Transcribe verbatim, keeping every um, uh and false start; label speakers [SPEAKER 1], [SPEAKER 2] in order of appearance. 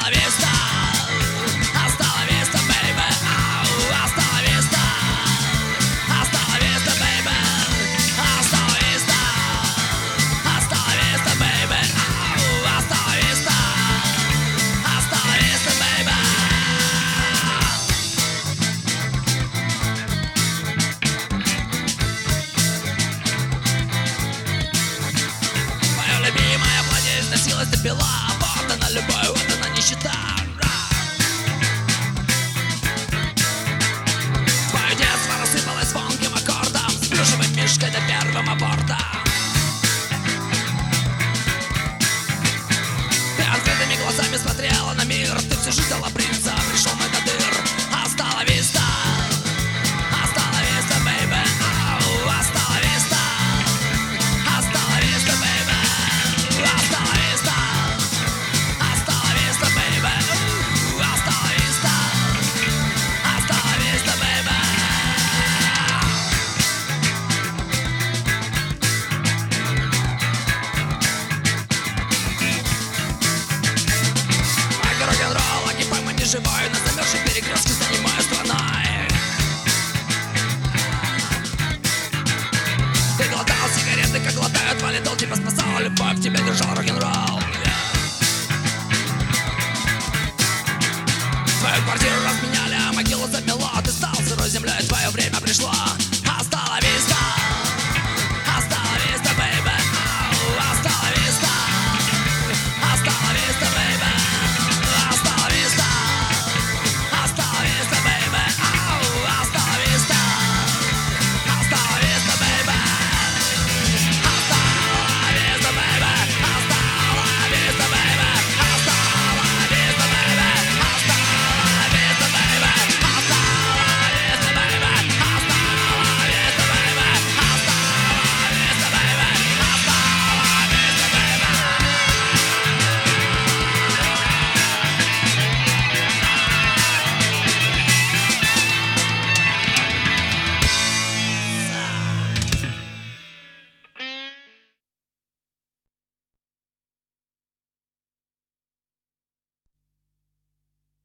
[SPEAKER 1] vista, hasta la vista, baby. Au, hasta la vista, hasta la vista, baby. Hasta la vista, hasta la vista, baby. Au, hasta la vista, hasta la vista, baby. Моя любимая платье износилась до бела. Вот она любовь, вот она нищета. Твое детство рассыпалось звонким аккордом, с плюшевым мишкой до первым абортом. Ты открытыми глазами смотрела на мир, ты все ждала принца, пришел мой надыр. Hasta la vista, hasta la vista, baby. Au, hasta la vista, hasta la vista, baby. Hasta la vista, hasta la vista, baby. Ooh, hasta la vista, hasta la vista, baby. Аки рок-н-ролл, аки пойма не живой, на замерзшей перекрестке занимаю страной. Ты глотал сигареты, как глотают валидол, тебя спасала любовь, тебя держал рок-н-ролл. Твою квартиру разменял